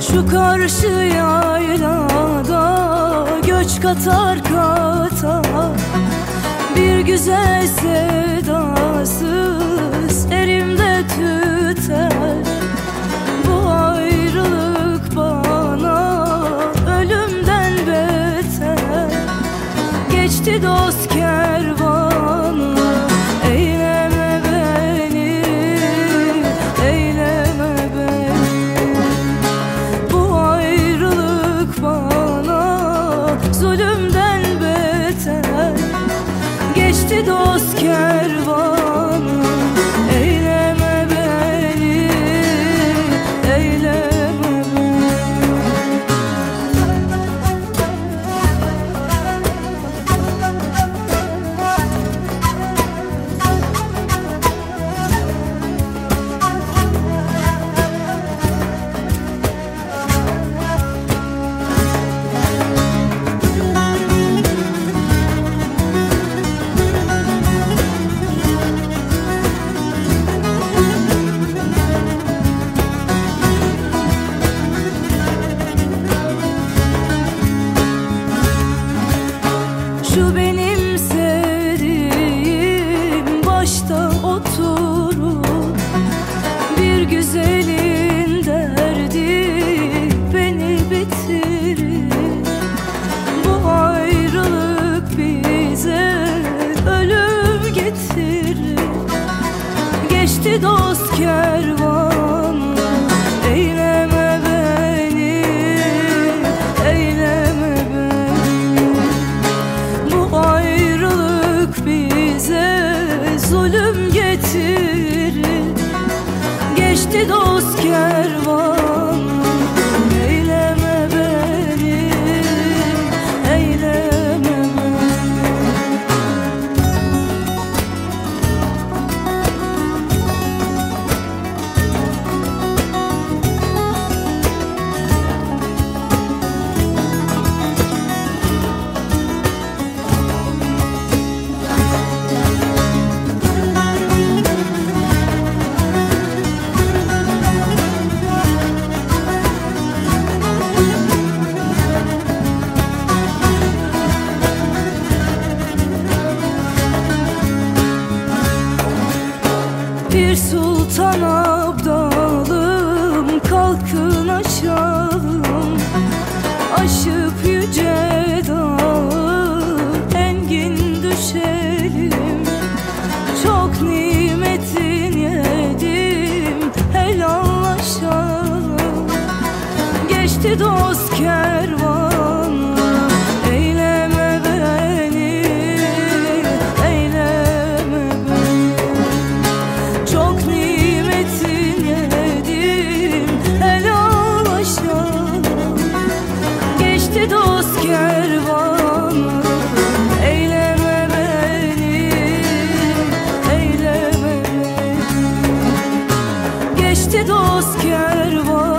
Şu karşı yaylada göç katar katar, bir güzel sevdasız elimde tüter. Bu ayrılık bana ölümden beter. Geçti dost kervanı, eyleme beni, eyleme beni. Bu ayrılık bana zulümden beter. Geçti dost kervanı, eyleme beni, eyleme beni. Şu benim sevdiğim başta oturur, bir güzelin derdi beni bitirir. Bu ayrılık bize ölüm getirir. Geçti dost kervanı, eyleme beni, eyleme beni. Bu ayrılık bize zulüm getirir. Geçti dost kervanı, eyleme beni, eyleme beni. Bir sultan abdalım, kalkın aşalım. Aşıp yüce dağı engin düşelim. Çok nimetin yedim, helallaşalım. Geçti dost kervanı, eyleme beni, eyleme beni. Çok nimetin yedim, helallaşalım. Geçti dost kervanı, eyleme beni, eyleme beni. Geçti dost kervanı.